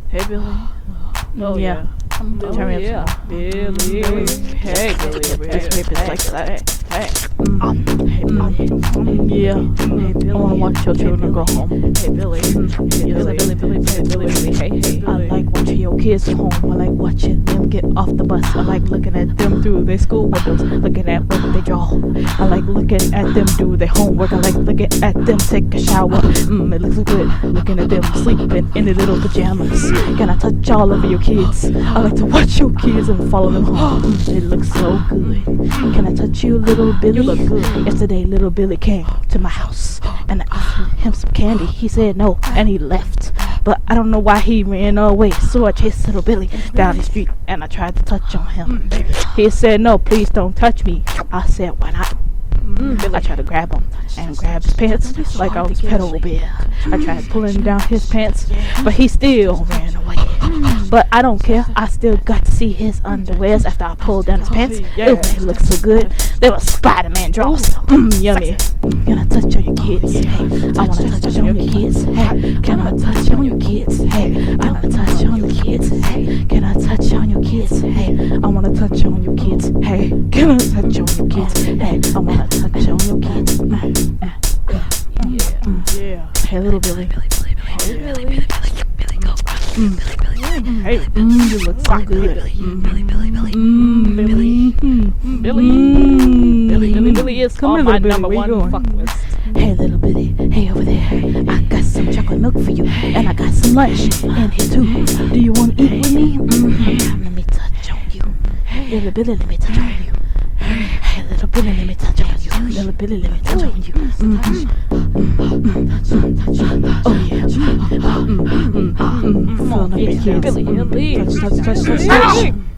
Hey, Billy. Oh, Yeah. Oh, Turn me yeah. up. Billy. Hey, Billy. This rape is like that. Hey. Hey, Billy. Yeah. Hey, Billy. I wanna watch your children go home. Hey, Billy. Hey, Billy. Hey, I like watching your kids home. I like watching them get off the bus. I like looking at them through their school windows, looking at what they draw. I like looking at them do their homework. I like looking at them take a shower. It looks so good looking at them sleeping in their little pajamas. Can I touch all over your kids? I like to watch your kids and follow them home. It looks so good. Can I touch you, little Billy? You look good. Yesterday, little Billy came to my house and I offered him some candy. He said no, and he left. But I don't know why he ran away. So I chased little Billy down the street and I tried to touch on him. He said, no, please don't touch me. I said, why not? I tried to grab him and grab his pants like I was Pedal Bear. I tried pulling down his pants, but he still ran away. But I don't care. I still got to see his underwears after I pulled down his pants. Ew, they look so good. They were Spider-Man drawers. Yummy. Can I touch on your kids? Hey, I wanna touch on your kids. Hey, can I touch on your kids? Hey, I wanna touch on your kids. Hey, can I touch on your kids? Hey, I wanna touch on your kids. Hey, can I touch on your kids? Hey, I wanna touch on your kids. Yeah. Hey, little Billy. Hey, You look so good. Billy is Come on here, my little Billy. number Where you one going? fuck list. Hey, little Billy. Hey, over there. I got some chocolate milk for you, and I got some lunch in here too. Do you want to eat with me? Let me touch on you. Little Billy, let me touch on you. Hey, little Billy, let me touch on you. Little Billy, let me touch on you. Oh yeah. Come on, Filling up your kids. Billy. Touch.